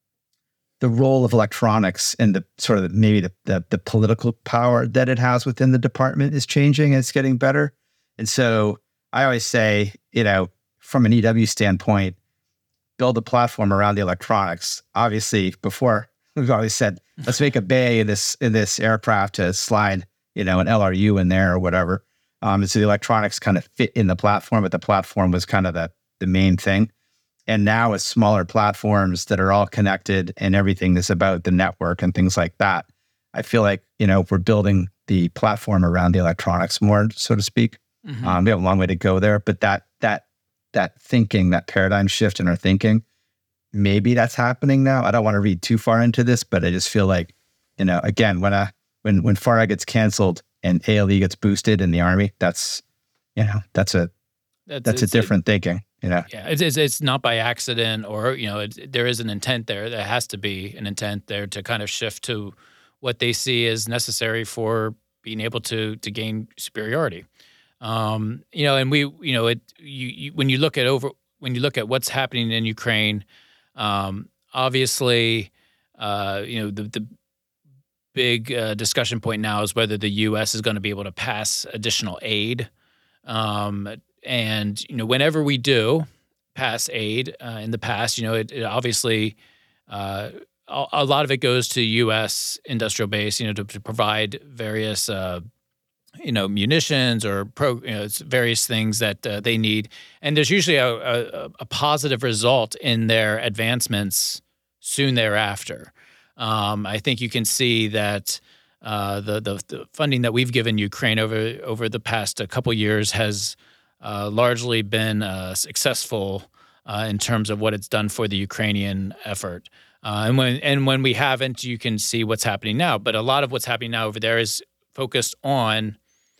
the role of electronics and the sort of maybe the, the the political power that it has within the department is changing and it's getting better. And so I always say, you know, from an E W standpoint, build a platform around the electronics. Obviously, before we've always said, let's make a bay in this in this aircraft to slide, you know, an L R U in there or whatever. Um, and so the electronics kind of fit in the platform, but the platform was kind of the the main thing. And now with smaller platforms that are all connected and everything is about the network and things like that, I feel like, you know, we're building the platform around the electronics more, so to speak. Mm-hmm. Um, we have a long way to go there, but that that that thinking, that paradigm shift in our thinking, maybe that's happening now. I don't want to read too far into this, but I just feel like, you know, again, when a when when FARA gets canceled and A L E gets boosted in the Army, that's, you know, that's a that's, that's a different it, thinking. You know? Yeah, it's, it's it's not by accident, or you know, it, there is an intent there. There has to be an intent there to kind of shift to what they see as necessary for being able to to gain superiority. Um, you know, and we, you know, it you, you when you look at over when you look at what's happening in Ukraine, um, obviously, uh, you know, the the big uh, discussion point now is whether the U S is going to be able to pass additional aid. Um, and, you know, whenever we do pass aid uh, in the past, you know, it, it obviously, uh, a, a lot of it goes to U S industrial base, you know, to, to provide various, uh, you know, munitions or pro, you know, it's various things that uh, they need. And there's usually a, a, a positive result in their advancements soon thereafter. Um, I think you can see that uh, the, the the funding that we've given Ukraine over over the past a couple years has uh, largely been uh, successful uh, in terms of what it's done for the Ukrainian effort. Uh, and when and when we haven't, you can see what's happening now. But a lot of what's happening now over there is focused on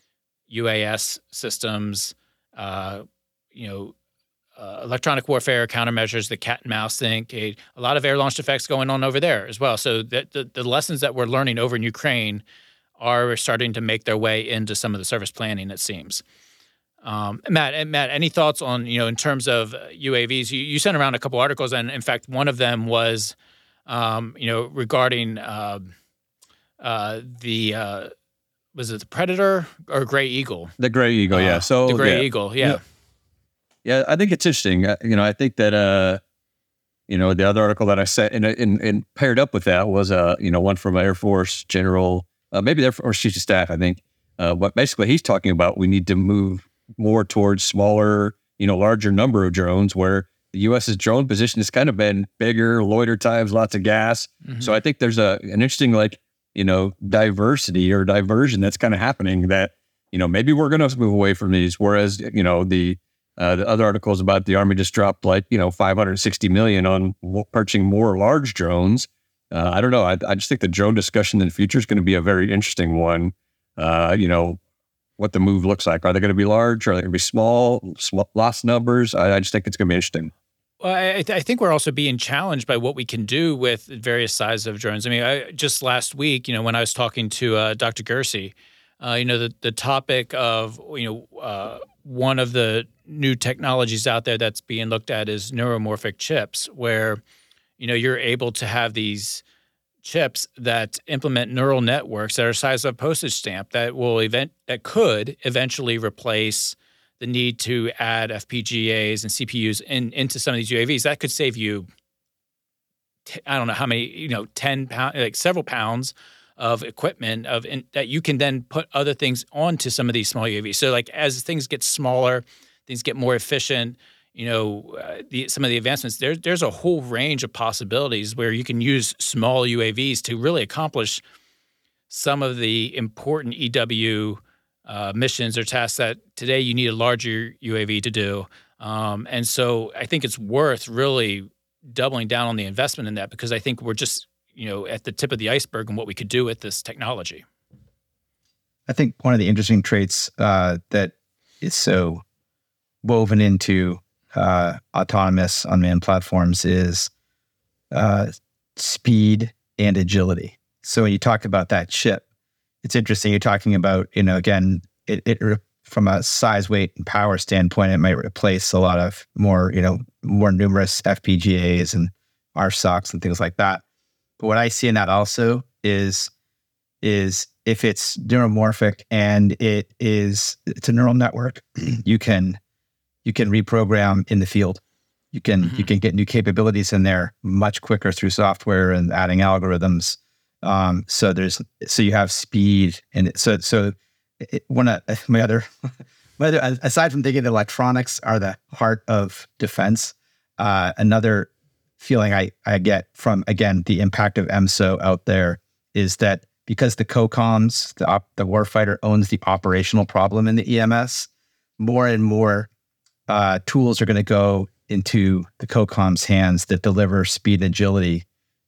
U A S systems, uh, you know, uh, electronic warfare, countermeasures, the cat and mouse thing. A, a lot of air-launched effects going on over there as well. So the, the, the lessons that we're learning over in Ukraine are starting to make their way into some of the service planning, it seems. Um, Matt, Matt, any thoughts on, you know, in terms of U A Vs? You, you sent around a couple articles, and in fact, one of them was, um, you know, regarding uh, uh, the uh, was it the Predator or Gray Eagle? The Gray Eagle, yeah. Uh, So the Gray yeah. Eagle, yeah. yeah. Yeah, I think it's interesting. Uh, you know, I think that, uh, you know, the other article that I sent and, and, and paired up with that was, uh, you know, one from Air Force General, uh, maybe the Air Force Chief of Staff, I think. Uh, but basically, he's talking about we need to move more towards smaller, you know, larger number of drones, where the U S's drone position has kind of been bigger, loiter times, lots of gas. Mm-hmm. So I think there's a an interesting, like, you know, diversity or diversion that's kind of happening that, you know, maybe we're going to move away from these. Whereas, you know, the Uh, the other articles about the Army just dropped like, you know, five hundred sixty million on purchasing more large drones. Uh, I don't know. I, I just think the drone discussion in the future is going to be a very interesting one. Uh, you know, what the move looks like. Are they going to be large? Are they going to be small, small lots of numbers? I, I just think it's going to be interesting. Well, I, th- I think we're also being challenged by what we can do with various sizes of drones. I mean, I, just last week, you know, when I was talking to uh, Doctor Gersey, uh, you know, the, the topic of, you know, uh, one of the new technologies out there that's being looked at is neuromorphic chips, where, you know, you're able to have these chips that implement neural networks that are the size of a postage stamp that will event that could eventually replace the need to add F P G As and C P Us in, into some of these U A Vs. That could save you, t- I don't know how many, you know, ten pounds, like several pounds of equipment of in, that you can then put other things onto some of these small U A Vs. So like as things get smaller, things get more efficient, you know, uh, the, some of the advancements, there, there's a whole range of possibilities where you can use small U A Vs to really accomplish some of the important E W uh, missions or tasks that today you need a larger U A V to do. Um, and so I think it's worth really doubling down on the investment in that, because I think we're just, you know, at the tip of the iceberg and what we could do with this technology. I think one of the interesting traits uh, that is so woven into uh, autonomous unmanned platforms is uh, speed and agility. So when you talk about that chip, it's interesting. You're talking about, you know, again, it, it from a size, weight, and power standpoint, it might replace a lot of more, you know, more numerous F P G As and R S O Cs and things like that. But what I see in that also is, is if it's neuromorphic and it is, it's a neural network, you can, you can reprogram in the field. You can, mm-hmm. you can get new capabilities in there much quicker through software and adding algorithms. Um, so there's, so you have speed, and it, so, so it, one of my other, my other, aside from thinking electronics are the heart of defense, uh, another feeling I, I get from, again, the impact of M S O out there is that because the COCOMs, the op, the warfighter owns the operational problem in the E M S, more and more uh, tools are going to go into the COCOM's hands that deliver speed and agility.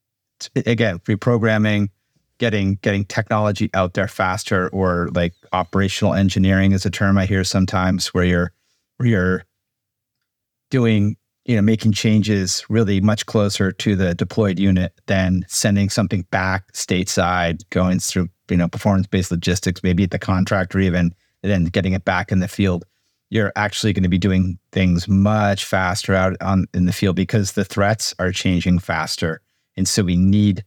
Again, reprogramming, getting getting technology out there faster, or like operational engineering is a term I hear sometimes, where you're where you're doing, you know, making changes really much closer to the deployed unit than sending something back stateside, going through, you know, performance-based logistics, maybe at the contractor even, and then getting it back in the field. You're actually going to be doing things much faster out on in the field because the threats are changing faster. And so we need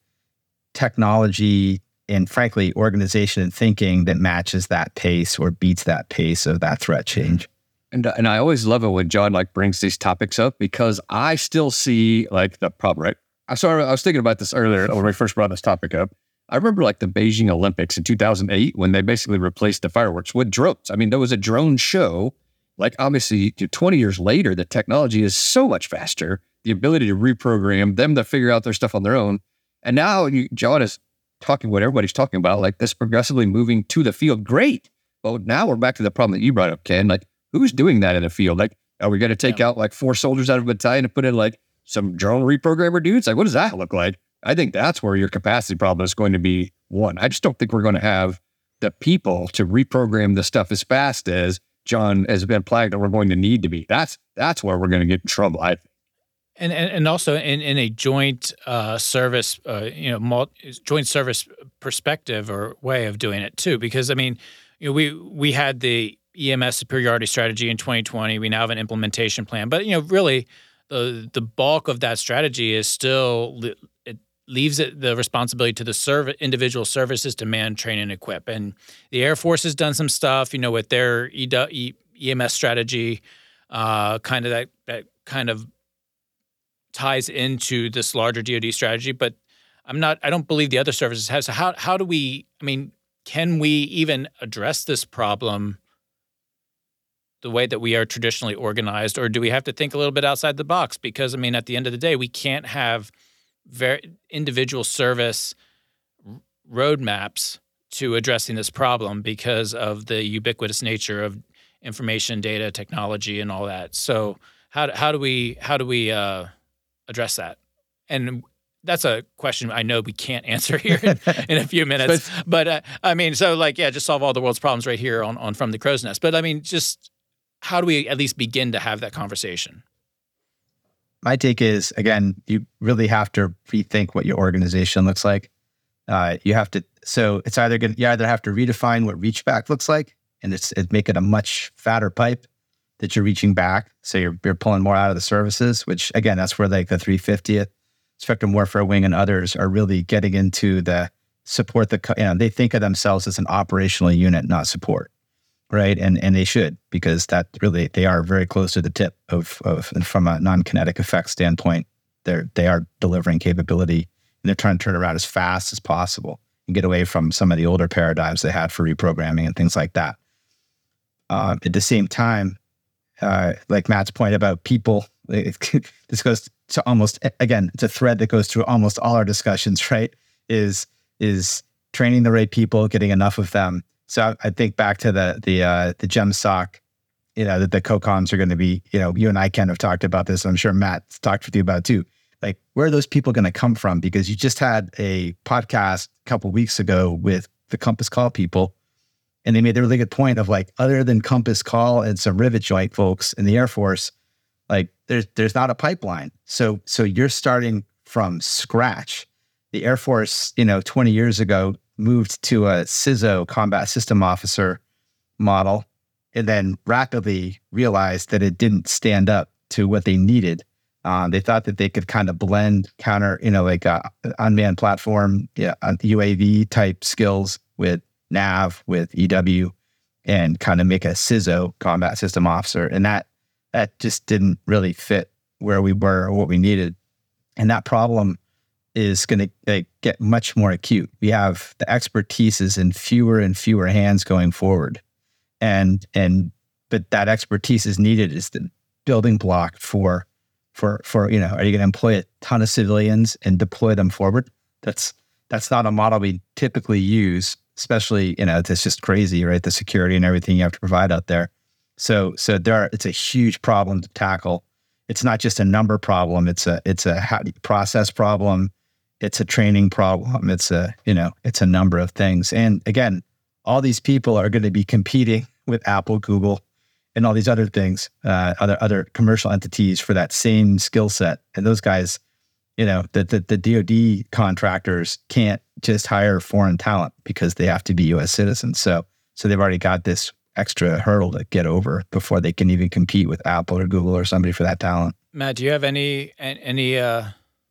technology and, frankly, organization and thinking that matches that pace or beats that pace of that threat change. And and I always love it when John like brings these topics up, because I still see like the problem, right? I sorry, I was thinking about this earlier when we first brought this topic up. I remember like the Beijing Olympics in two thousand eight when they basically replaced the fireworks with drones. I mean, there was a drone show. Like obviously twenty years later, the technology is so much faster, the ability to reprogram them to figure out their stuff on their own. And now you, John is talking what everybody's talking about, like this progressively moving to the field. Great. But now we're back to the problem that you brought up, Ken. Like, who's doing that in the field? Like, are we going to take yeah. out like four soldiers out of a battalion and put in like some drone reprogrammer dudes? Like, what does that look like? I think that's where your capacity problem is going to be one. I just don't think we're going to have the people to reprogram the stuff as fast as John has been flagged that we're going to need to be. That's that's where we're going to get in trouble, I think. And, and and also in, in a joint uh, service, uh, you know, multi, joint service perspective or way of doing it too. Because I mean, you know, we we had the E M S superiority strategy in twenty twenty. We now have an implementation plan, but you know, really, the the bulk of that strategy is still it leaves it the responsibility to the serv- individual services to man, train, and equip. And the Air Force has done some stuff, you know, with their E M S strategy, uh, kind of that that kind of ties into this larger D O D strategy, but I'm not, I don't believe the other services have. So how, how do we, I mean, can we even address this problem the way that we are traditionally organized, or do we have to think a little bit outside the box? Because I mean, at the end of the day, we can't have very individual service roadmaps to addressing this problem because of the ubiquitous nature of information, data, technology, and all that. So how, how do we, how do we, uh, address that? And that's a question I know we can't answer here in, in a few minutes. But, but uh, I mean, so like, yeah, just solve all the world's problems right here on, on From the Crow's Nest. But I mean, just how do we at least begin to have that conversation? My take is, again, you really have to rethink what your organization looks like. Uh, you have to, so it's either going you either have to redefine what reach back looks like, and it's it make it a much fatter pipe that you're reaching back. So you're you're pulling more out of the services, which again, that's where like the three fiftieth Spectrum Warfare Wing and others are really getting into the support. The you know, they think of themselves as an operational unit, not support, right? And and they should, because that really, they are very close to the tip of, of and from a non-kinetic effect standpoint, they're, they are delivering capability, and they're trying to turn around as fast as possible and get away from some of the older paradigms they had for reprogramming and things like that. Uh, at the same time, Uh, like Matt's point about people, it, this goes to almost, again, it's a thread that goes through almost all our discussions, right? Is is training the right people, getting enough of them. So I, I think back to the the uh, the GEMSOC, you know, that the COCOMs are going to be, you know, you and I, Ken, have talked about this. I'm sure Matt's talked with you about it too. Like, where are those people going to come from? Because you just had a podcast a couple of weeks ago with the Compass Call people, and they made a really good point of like, other than Compass Call and some rivet joint folks in the Air Force, like there's there's not a pipeline. So so you're starting from scratch. The Air Force, you know, twenty years ago moved to a C I S O, Combat System Officer model, and then rapidly realized that it didn't stand up to what they needed. Um, they thought that they could kind of blend counter, you know, like uh, unmanned platform, yeah, U A V type skills with N A V, with E W, and kind of make a C I S O, Combat System Officer. And that that just didn't really fit where we were or what we needed. And that problem is going to like, get much more acute. We have the expertise is in fewer and fewer hands going forward. And and but that expertise is needed as the building block for for for, you know, are you going to employ a ton of civilians and deploy them forward? That's that's not a model we typically use. Especially, you know, it's just crazy, right? The security and everything you have to provide out there. So, so there, are, it's a huge problem to tackle. It's not just a number problem. It's a, it's a process problem. It's a training problem. It's a, you know, it's a number of things. And again, all these people are going to be competing with Apple, Google, and all these other things, uh, other other commercial entities for that same skill set. And those guys, you know, the, the the D O D contractors can't just hire foreign talent because they have to be U S citizens. So so they've already got this extra hurdle to get over before they can even compete with Apple or Google or somebody for that talent. Matt, do you have any any uh,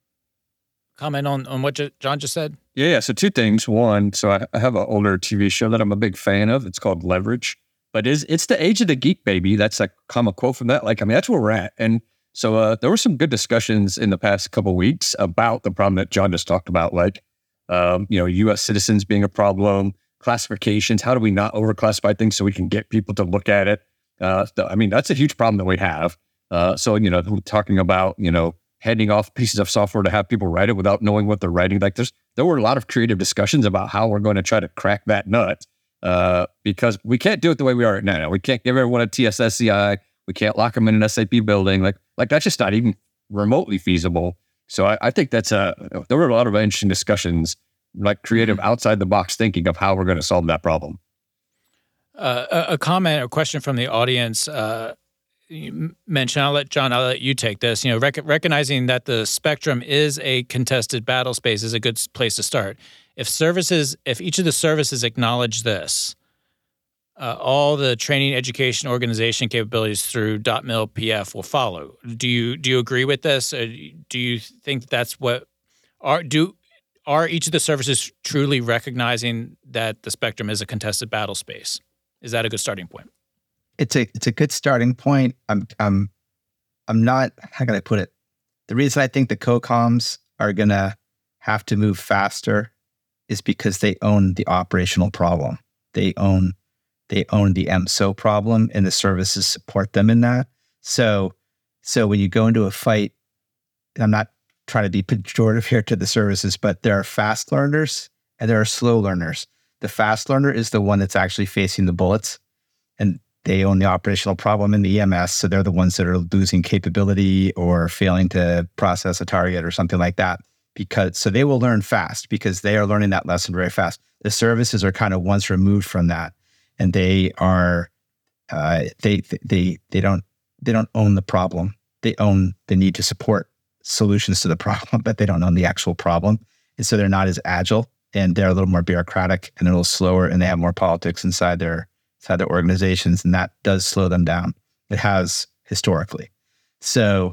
comment on, on what John just said? Yeah, yeah. So two things. One, so I, I have an older T V show that I'm a big fan of. It's called Leverage. But is it's the age of the geek, baby. That's a common quote from that. Like, I mean, that's where we're at. And so uh, there were some good discussions in the past couple of weeks about the problem that John just talked about, like, um, you know, U S citizens being a problem, classifications. How do we not overclassify things so we can get people to look at it? Uh, I mean, that's a huge problem that we have. Uh, so, you know, talking about, you know, handing off pieces of software to have people write it without knowing what they're writing. Like, there's there were a lot of creative discussions about how we're going to try to crack that nut. uh, because we can't do it the way we are right now. We can't give everyone a T S S C I. We can't lock them in an S A P building. Like, like that's just not even remotely feasible. So I, I think that's a, there were a lot of interesting discussions, like creative outside the box thinking of how we're going to solve that problem. Uh, a, a comment or question from the audience uh, you mentioned, I'll let John, I'll let you take this, you know, rec- recognizing that the spectrum is a contested battle space is a good place to start. If services, if each of the services acknowledge this, Uh, all the training, education, organization capabilities through .mil P F will follow. Do you do you agree with this? Or do you think that's what are do are each of the services truly recognizing that the spectrum is a contested battle space? Is that a good starting point? It's a it's a good starting point. I'm I'm I'm not, how can I put it? The reason I think the COCOMs are gonna have to move faster is because they own the operational problem. They own They own the M S O problem, and the services support them in that. So, so when you go into a fight, I'm not trying to be pejorative here to the services, but there are fast learners and there are slow learners. The fast learner is the one that's actually facing the bullets, and they own the operational problem in the E M S. So they're the ones that are losing capability or failing to process a target or something like that. Because so they will learn fast because they are learning that lesson very fast. The services are kind of once removed from that. And they are, uh, they they they don't they don't own the problem. They own the need to support solutions to the problem, but they don't own the actual problem. And so they're not as agile, and they're a little more bureaucratic and a little slower, and they have more politics inside their inside their organizations, and that does slow them down. It has historically. So,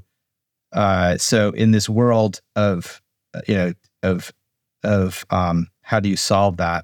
uh, so in this world of uh, you know of of um, how do you solve that?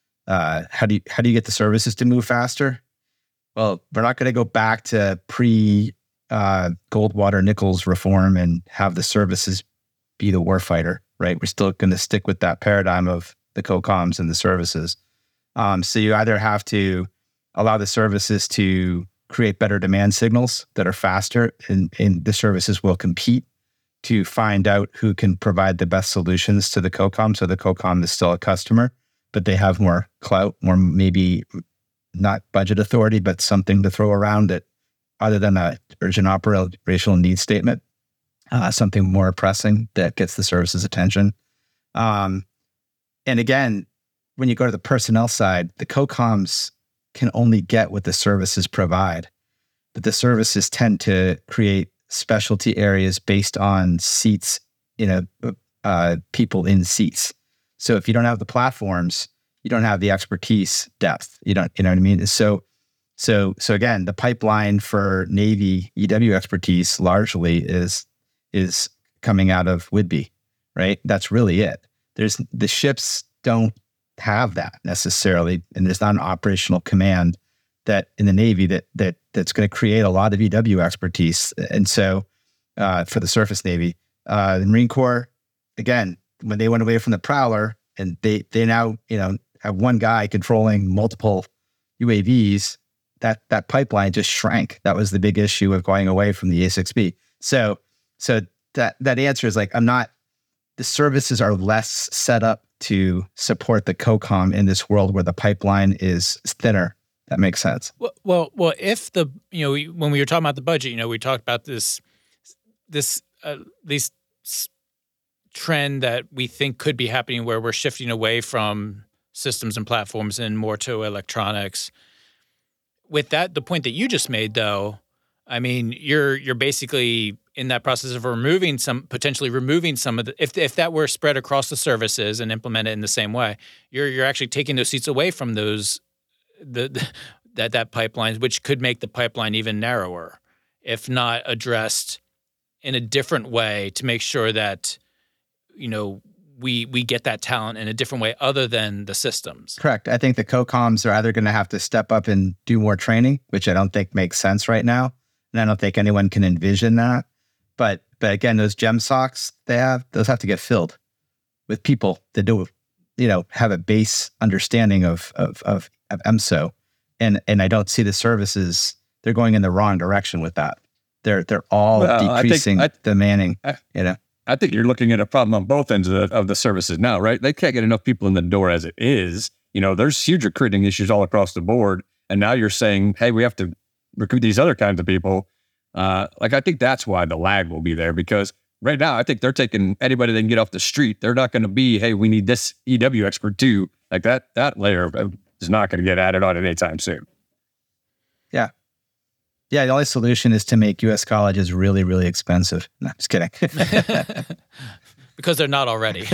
Uh, how do you how do you get the services to move faster? Well, we're not going to go back to pre uh, Goldwater Nichols reform and have the services be the warfighter, right? We're still going to stick with that paradigm of the COCOMs and the services. Um, so you either have to allow the services to create better demand signals that are faster, and, and the services will compete to find out who can provide the best solutions to the COCOM. So the COCOM is still a customer, but they have more clout, more maybe not budget authority, but something to throw around it other than a urgent operational needs statement, uh, something more pressing that gets the services attention. Um, and again, when you go to the personnel side, the COCOMs can only get what the services provide, but the services tend to create specialty areas based on seats, you know, uh, people in seats. So if you don't have the platforms, you don't have the expertise depth. You don't, you know what I mean? So, so, so again, the pipeline for Navy E W expertise largely is is coming out of Whidbey, right? That's really it. There's the ships don't have that necessarily, and there's not an operational command that in the Navy that that that's going to create a lot of E W expertise. And so, uh, for the surface Navy, uh, the Marine Corps, again, when they went away from the Prowler, and they they now you know have one guy controlling multiple U A Vs, that that pipeline just shrank. That was the big issue of going away from the A six B. So so that that answer is like, I'm not. The services are less set up to support the COCOM in this world where the pipeline is thinner. That makes sense. Well, well, well if the you know we, when we were talking about the budget, you know, we talked about this this uh, these. trend that we think could be happening where we're shifting away from systems and platforms and more to electronics. With that, the point that you just made, though, I mean, you're you're basically in that process of removing some, potentially removing some of the, if if that were spread across the services and implemented in the same way, you're you're actually taking those seats away from those, the, the that that pipeline, which could make the pipeline even narrower, if not addressed in a different way to make sure that, you know, we we get that talent in a different way other than the systems. Correct. I think the COCOMs are either going to have to step up and do more training, which I don't think makes sense right now. And I don't think anyone can envision that. But but again, those gem socks they have, those have to get filled with people that do, you know, have a base understanding of of of, of M S O. And and I don't see the services, they're going in the wrong direction with that. They're they're all well, decreasing I think, I, the manning, I, you know. I think you're looking at a problem on both ends of the, of the services now, right? They can't get enough people in the door as it is. You know, there's huge recruiting issues all across the board. And now you're saying, hey, we have to recruit these other kinds of people. Uh, like, I think that's why the lag will be there, because right now, I think they're taking anybody they can get off the street. They're not going to be, hey, we need this E W expert too. Like that, that layer is not going to get added on anytime soon. Yeah. Yeah, the only solution is to make U S colleges really, really expensive. No, just kidding. Because they're not already.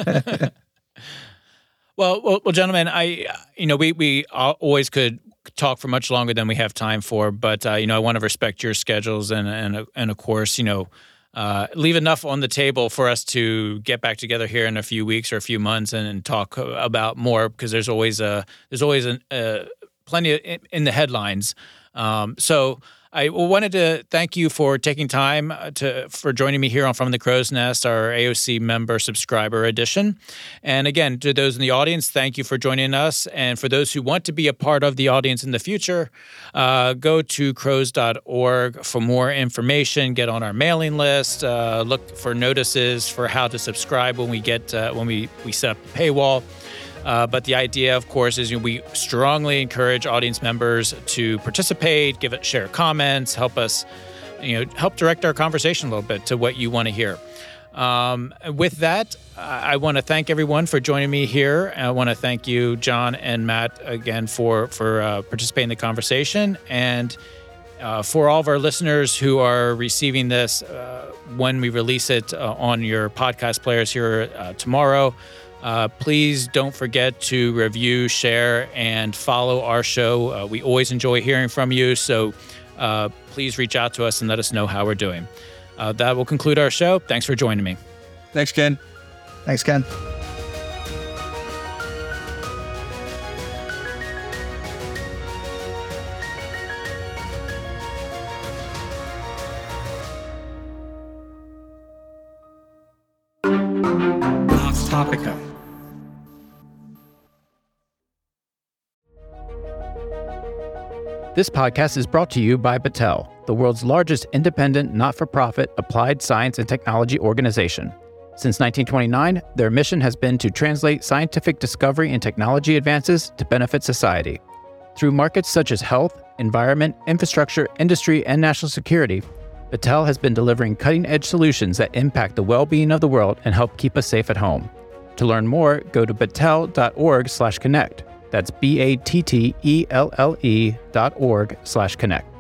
well, well, well, gentlemen, I, you know, we we always could talk for much longer than we have time for, but uh, you know, I want to respect your schedules and and and of course, you know, uh, leave enough on the table for us to get back together here in a few weeks or a few months and, and talk about more, because there's always a there's always an, uh, plenty of, in, in the headlines. Um, so I wanted to thank you for taking time to for joining me here on From the Crow's Nest, our A O C member subscriber edition. And again, to those in the audience, thank you for joining us. And for those who want to be a part of the audience in the future, uh, go to crows dot org for more information. Get on our mailing list. Uh, look for notices for how to subscribe when we get uh, when we we set up the paywall. Uh, but the idea, of course, is you know, we strongly encourage audience members to participate, give it, share comments, help us, you know, help direct our conversation a little bit to what you want to hear. Um, with that, I, I want to thank everyone for joining me here. I want to thank you, John and Matt, again for for uh, participating in the conversation, and uh, for all of our listeners who are receiving this uh, when we release it uh, on your podcast players here uh, tomorrow. Uh, please don't forget to review, share, and follow our show. Uh, we always enjoy hearing from you, so uh, please reach out to us and let us know how we're doing. Uh, that will conclude our show. Thanks for joining me. Thanks, Ken. Thanks, Ken. Vox Topica. This podcast is brought to you by Battelle, the world's largest independent, not-for-profit applied science and technology organization. Since nineteen twenty-nine, their mission has been to translate scientific discovery and technology advances to benefit society. Through markets such as health, environment, infrastructure, industry, and national security, Battelle has been delivering cutting-edge solutions that impact the well-being of the world and help keep us safe at home. To learn more, go to battelle dot org slash connect. That's B A T T E L L E dot org slash connect.